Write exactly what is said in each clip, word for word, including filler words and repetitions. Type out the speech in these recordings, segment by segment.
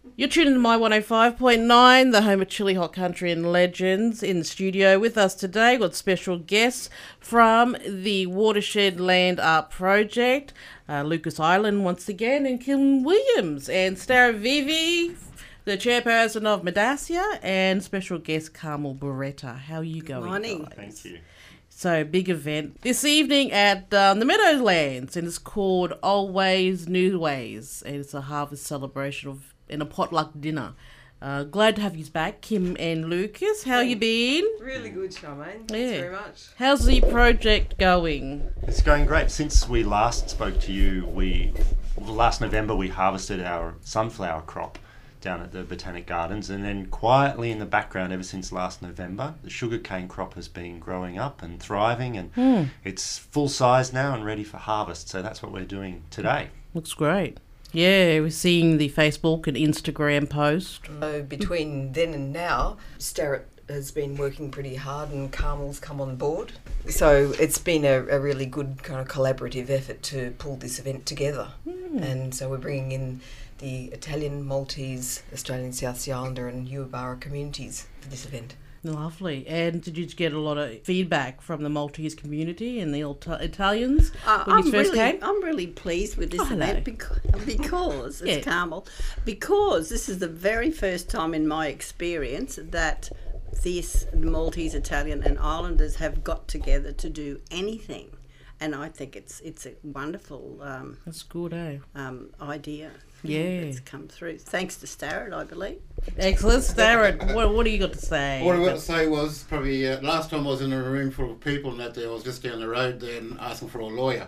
You're tuning to My one oh five point nine, the home of Chili Hot Country and Legends. In the studio with us today, we've got special guests from the Watershed Land Art Project, uh, Lucas Island once again, and Kim Williams, and Stara Vivi, the chairperson of Medassia, and special guest Carmel Beretta. How are you going, Good morning. guys? Thank you. So, big event this evening at um, the Meadowlands, and it's called Old Ways, New Ways, and it's a harvest celebration of and a potluck dinner. Uh, glad to have you back, Kim and Lucas. How you been? Really good, Charmaine. Thanks Yeah. very much. How's the project going? It's going great. Since we last spoke to you, we last November we harvested our sunflower crop down at the Botanic Gardens, and then quietly in the background ever since last November, the sugarcane crop has been growing up and thriving, and Mm. it's full size now and ready for harvest. So that's what we're doing today. Looks great. Yeah, we're seeing the Facebook and Instagram post. So between then and now, Starrett has been working pretty hard and Carmel's come on board. So it's been a, a really good kind of collaborative effort to pull this event together. Mm. And so we're bringing in the Italian, Maltese, Australian South Sea Islander and Yuwabara communities for this event. Lovely. And did you get a lot of feedback from the Maltese community and the Ita- Italians Uh, when I'm you first really, came? I'm really pleased with this Oh, hello. event because, because Yeah. it's Carmel, because this is the very first time in my experience that this the Maltese, Italian, and Islanders have got together to do anything, and I think it's it's a wonderful um, That's good, eh? um, idea. Yeah. That's come through thanks to Starrett, I believe. Excellent. Starrett, what, what do you got to say? What I got to say was probably uh, last time I was in a room full of people and that day I was just down the road there and asking for a lawyer.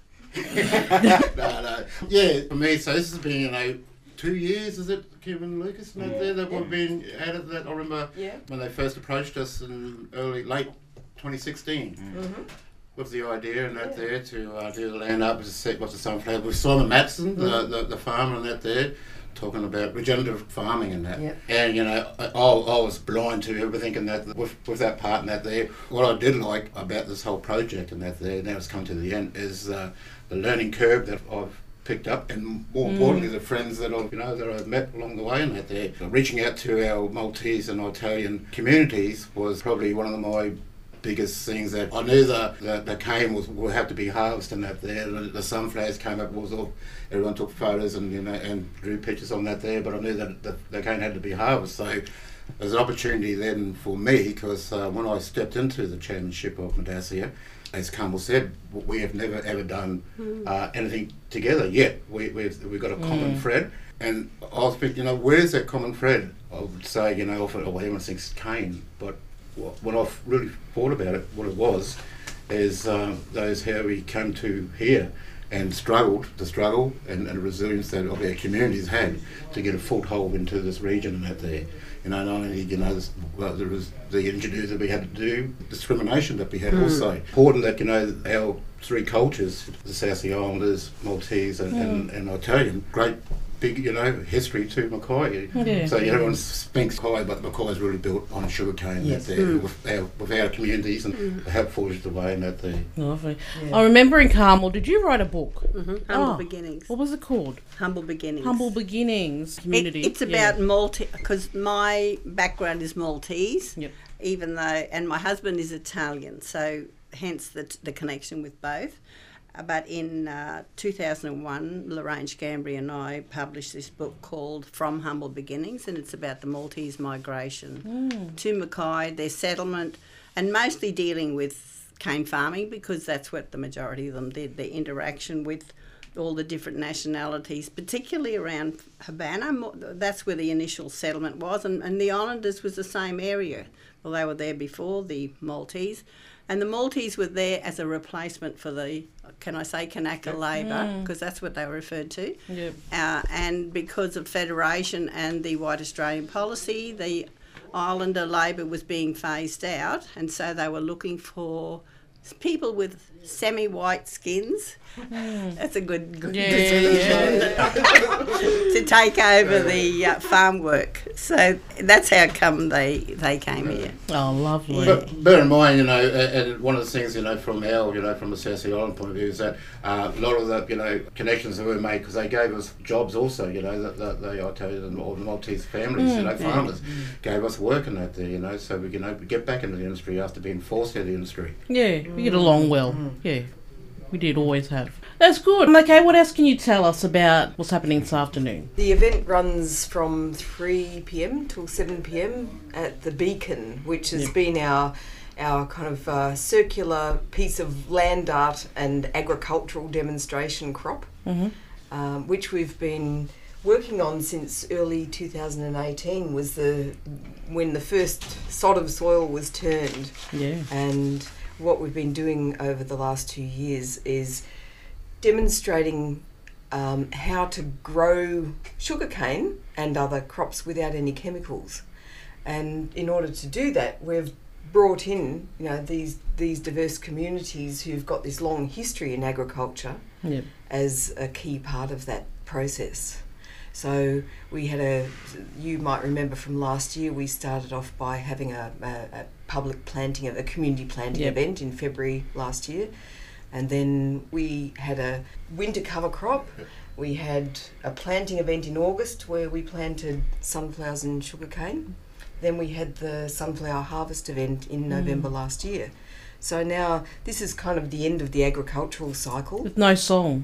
no, no. Yeah, for me, so this has been, you know, two years, is it, Kevin Lucas, and that there that we've been at it. That I remember Yeah. when they first approached us in early, late twenty sixteen. Mm-hmm. Was the idea and that there to uh, do the land up to see what's the sunflower with Simon Matson, the, the the farmer and that there, talking about regenerative farming and that. Yep. And you know, I, I was blind to everything and that with with that part and that there. What I did like about this whole project and that there, now it's come to the end, is uh, the learning curve that I've picked up, and more Mm. importantly, the friends that I've you know that I've met along the way and that there. Reaching out to our Maltese and Italian communities was probably one of my biggest things that I knew the, the, the cane was will have to be harvested and that there. The, the sunflowers came up, was all, everyone took photos and you know and drew pictures on that there, but I knew that the, the cane had to be harvested. So there's an opportunity then for me, because uh, when I stepped into the chairmanship of Medassia, as Carmel said, we have never ever done uh, anything together yet. We, we've, we've got a common Mm. thread. And I was thinking, you know, where's that common thread? I would say, you know, often, oh, everyone thinks cane, but what I've really thought about it, what it was, is um, those how we came to here and struggled, the struggle and, and resilience that of our communities had to get a foothold into this region and that there. You know, not only, you know, this, well, there was the ingenuity that we had to do, discrimination that we had Mm. also. Important that, you know, our three cultures, the South Sea Islanders, Maltese and, and, and Italian, great big, you know, history to Mackay. Yeah. So, you know, everyone speaks Mackay, but Mackay is really built on sugarcane Yes. that there, Mm. with, our, with our communities and how it forged the way and that there. Lovely. Yeah. I remember in Carmel, did you write a book? hmm Humble Oh. Beginnings. What was it called? Humble Beginnings. Humble Beginnings It- Community. it's Yeah. about Maltese, because my background is Maltese, Yep. even though, and my husband is Italian, so hence the the connection with both. Uh, But in uh, two thousand one, Lorraine Scambry and I published this book called From Humble Beginnings, and it's about the Maltese migration Mm. to Mackay, their settlement, and mostly dealing with cane farming, because that's what the majority of them did, their interaction with all the different nationalities, particularly around Havana. Mo- That's where the initial settlement was, and, and the islanders was the same area. Well, they were there before the Maltese, and the Maltese were there as a replacement for the, can I say, Kanaka labour, Mm. because that's what they were referred to. Yep. Uh, and because of Federation and the White Australian policy, the Islander labour was being phased out, and so they were looking for people with semi-white skins. That's a good, good Yeah, description. yeah. to take over the uh, farm work. So that's how come they they came here. Oh, lovely. But bear in mind, you know, and and one of the things, you know, from our, you know, from the South Sea Island point of view is that uh, a lot of the, you know, connections that were made because they gave us jobs also, you know, that the, the, I tell you, the, all the Maltese families, you know, farmers gave us work in that there, you know, so we, you know, we get back into the industry after being forced out of the industry. Yeah, we get along well. Yeah, we did always have. That's good. Okay, what else can you tell us about what's happening this afternoon? The event runs from three p m till seven p m at the Beacon, which has Yep. been our our kind of uh, circular piece of land art and agricultural demonstration crop, Mm-hmm. um, which we've been working on since early two thousand eighteen. Was the when the first sod of soil was turned, Yeah. and what we've been doing over the last two years is demonstrating um, how to grow sugarcane and other crops without any chemicals. And in order to do that, we've brought in, you know, these these diverse communities who've got this long history in agriculture Yep. as a key part of that process. So we had a, you might remember from last year, we started off by having a, a, a public planting, a community planting Yep. event in February last year. And then we had a winter cover crop. We had a planting event in August where we planted sunflowers and sugarcane. Then we had the sunflower harvest event in November last year. So now this is kind of the end of the agricultural cycle. With no song.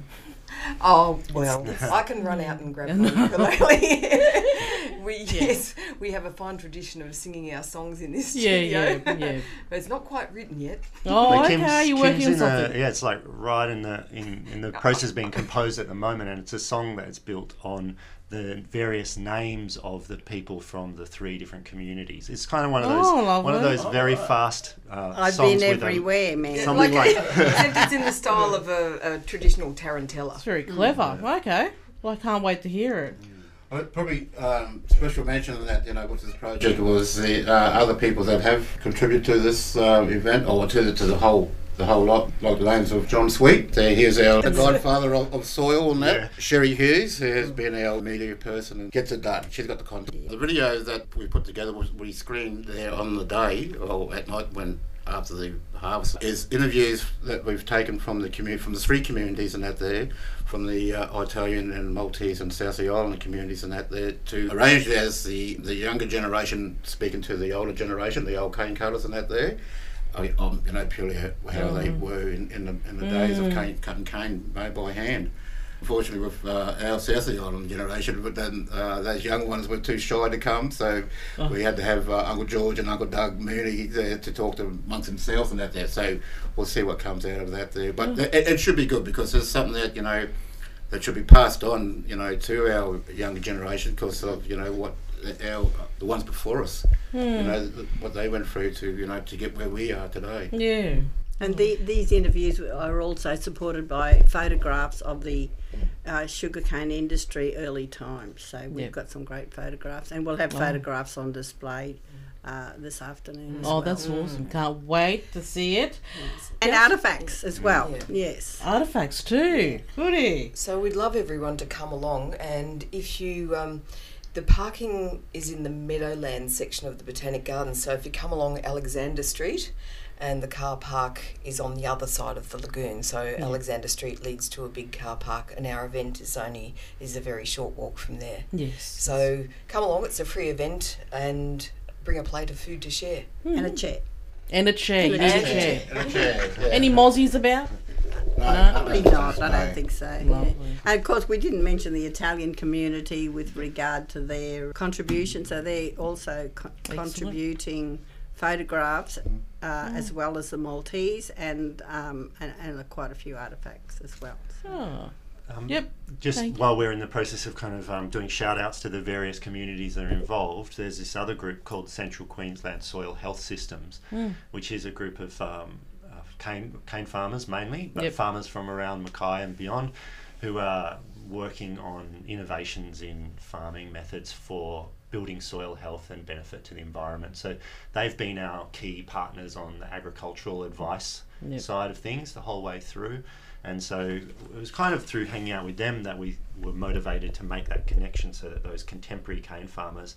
Oh, well, I can run out and grab my ukulele. we, yes, we have a fine tradition of singing our songs in this Yeah, studio. yeah, yeah. But it's not quite written yet. Oh, But okay, Kim's- you're working Kim's on in the- something. yeah, it's like right in the in, in the process of being composed at the moment, and it's a song that's built on the various names of the people from the three different communities. It's kind of one of those Oh, one of lovely. those very fast uh, I've songs been with a- everywhere, man. something like, Except it's in the style of a, a traditional tarantella. It's very clever. Okay. Well, I can't wait to hear it. Uh, Probably um, special mention of that, you know, with this project was the uh, other people that have contributed to this uh, event, or to the, to the whole the whole lot, like the names of John Sweet. Uh, here's our the godfather of, of soil and that. Yeah. Sherry Hughes, who has been our media person and gets it done. She's got the content. The video that we put together was we screened there on the day or at night when after the harvest is interviews that we've taken from the community, from the three communities and that there, from the uh, Italian and Maltese and South Sea Island communities and that there, to arrange it as the, the younger generation speaking to the older generation, the old cane cutters and that there. I, um, you know, purely how, how they were in, in the, in the days of cane, cutting cane made by hand. Unfortunately, with uh, our South Sea Island generation, but then uh, those young ones were too shy to come, so Oh. we had to have uh, Uncle George and Uncle Doug Mooney there to talk to amongst themselves and that there. So we'll see what comes out of that there. But it, it should be good because there's something that, you know, that should be passed on, you know, to our younger generation because of, you know, what our the ones before us, you know, what they went through to, you know, to get where we are today. Yeah. And the, these interviews are also supported by photographs of the uh, sugarcane industry early times. So we've Yep. got some great photographs, and we'll have Oh. photographs on display uh, this afternoon. as Oh, well. that's awesome. Can't wait to see it. And artefacts as well. Yeah. Yes. Artifacts too. Goody. So we'd love everyone to come along, and if you, um, the parking is in the Meadowlands section of the Botanic Gardens. So if you come along Alexander Street, and the car park is on the other side of the lagoon. So Alexander Street leads to a big car park, and our event is only is a very short walk from there. Yes. So come along; it's a free event, and bring a plate of food to share. And a chair. And a chair. You And need a a chair. And a chair, yeah. Any mozzies about? No, Probably no, not, I no. don't think so. Lovely. Yeah. And of course, we didn't mention the Italian community with regard to their contribution, so they're also co- contributing photographs uh, as well as the Maltese and, um, and and quite a few artefacts as well. So. Oh. Um, Yep. Just Thank you. while we're in the process of kind of um, doing shout outs to the various communities that are involved, there's this other group called Central Queensland Soil Health Systems, Hmm. which is a group of um, uh, cane, cane farmers mainly, but Yep. farmers from around Mackay and beyond who are working on innovations in farming methods for building soil health and benefit to the environment. So they've been our key partners on the agricultural advice Yep. side of things the whole way through. And so it was kind of through hanging out with them that we were motivated to make that connection so that those contemporary cane farmers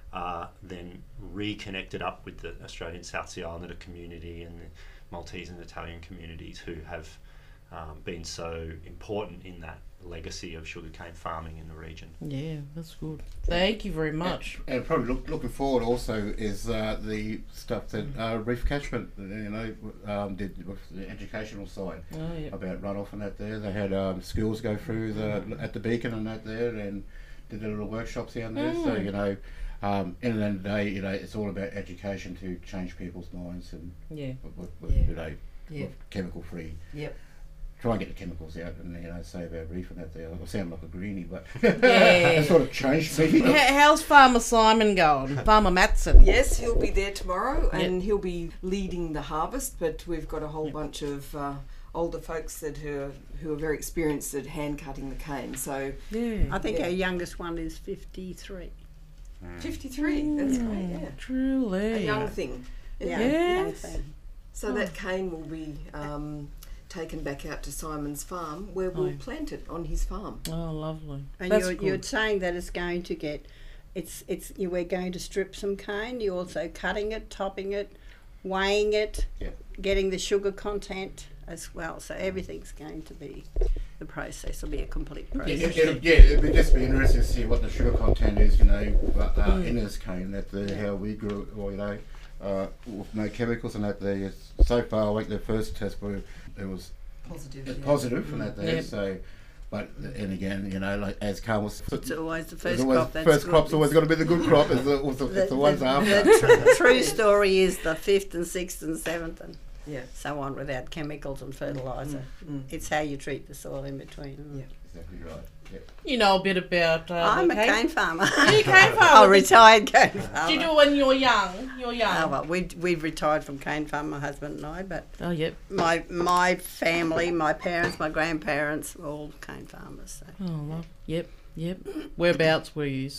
uh, then reconnected up with the Australian South Sea Islander community and the Maltese and Italian communities who have um, been so important in that legacy of sugarcane farming in the region. Yeah, that's good. Thank you very much. And, and probably look, looking forward also is uh, the stuff that uh, Reef Catchment, you know, um, did with the educational side Oh, yeah. about runoff and that there. They had um, schools go through the at the Beacon and that there, and did the little workshops down there. Mm. So you know, um, in the end of the day, you know, it's all about education to change people's minds and Yeah. with, with, with, Yeah. you know, Yeah. chemical free. Yep. Try and get the chemicals out and, you know, save our reef and that there. I sound like a greenie, but Yeah. that sort of changed me. H- how's Farmer Simon going? Farmer Matson? Yes, he'll be there tomorrow, Yep. and he'll be leading the harvest. But we've got a whole bunch of uh, older folks that who are, who are very experienced at hand cutting the cane. So Yeah. I think Yeah. our youngest one is fifty-three. fifty-three. That's great. Yeah, Truly. a young thing. Yeah, Yes. young thing. So that cane will be um, taken back out to Simon's farm, where we'll Oh. plant it on his farm. Oh, lovely. And That's you're, good. you're saying that it's going to get, it's it's you we're going to strip some cane. You're also cutting it, topping it, weighing it, Yeah. getting the sugar content as well. So everything's going to be, the process will be a complete Yeah, process. it, it'll, yeah, it'd be just be interesting to see what the sugar content is, you know, but, uh, Mm. in this cane that the, how we grew it, or you know, uh, with no chemicals and that there. So far, like the first test, were, it was Positive. it's yeah. positive and that there. Yep. So, but and again, you know, like as Carl was, It's always the there's first always- crop that's first good. crop's always got to be the good crop. Is the, was the, The, it's the ones the- after. the tr- true story is the fifth and sixth and seventh and Yeah. so on without chemicals and fertiliser. Mm. It's how you treat the soil in between. Yeah. Exactly right. Yep. You know a bit about. Uh, I'm a cane- cane farmer. You cane farmer. I'm a retired cane farmer. Did you do it when you were young? You were young. Oh, well, we we've retired from cane farm, my husband and I, but Oh, yep. my my family, my parents, my grandparents, were all cane farmers. So. Oh, love. Yep, yep. Whereabouts were you?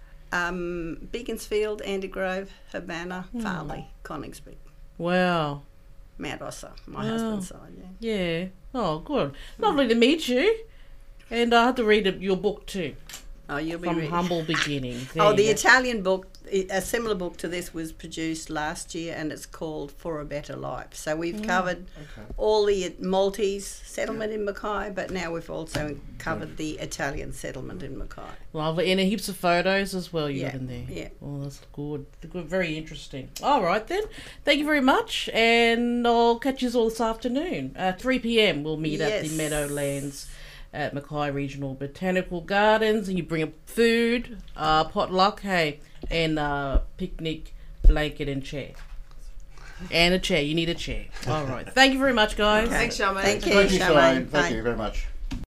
Um, Beaconsfield, Andy Grove, Havana, Hmm. Farley, Coningsby, Wow. Mount Ossa, my Oh. husband's side. Yeah. Yeah. Oh, good. Lovely to meet you. And I had to read a- your book too, Oh, you'll be From ready. Humble Beginnings. Oh, There the you go. Italian book, i- a similar book to this was produced last year and it's called For a Better Life. So we've covered Okay. all the Maltese settlement in Mackay, but now we've also covered the Italian settlement in Mackay. Lovely. And heaps of photos as well you Yeah, got in there. yeah. Oh, that's good. good. Very interesting. All right then. Thank you very much. And I'll catch you all this afternoon. Uh, three p.m. we'll meet at the Yes. Meadowlands at Mackay Regional Botanical Gardens, and you bring up food, uh, potluck, hey, and uh, picnic blanket and chair. And a chair. You need a chair. All right. Thank you very much, guys. Thanks, Charmaine. Thank you, Thank you, Charmaine. Shane. Thank Bye. you very much.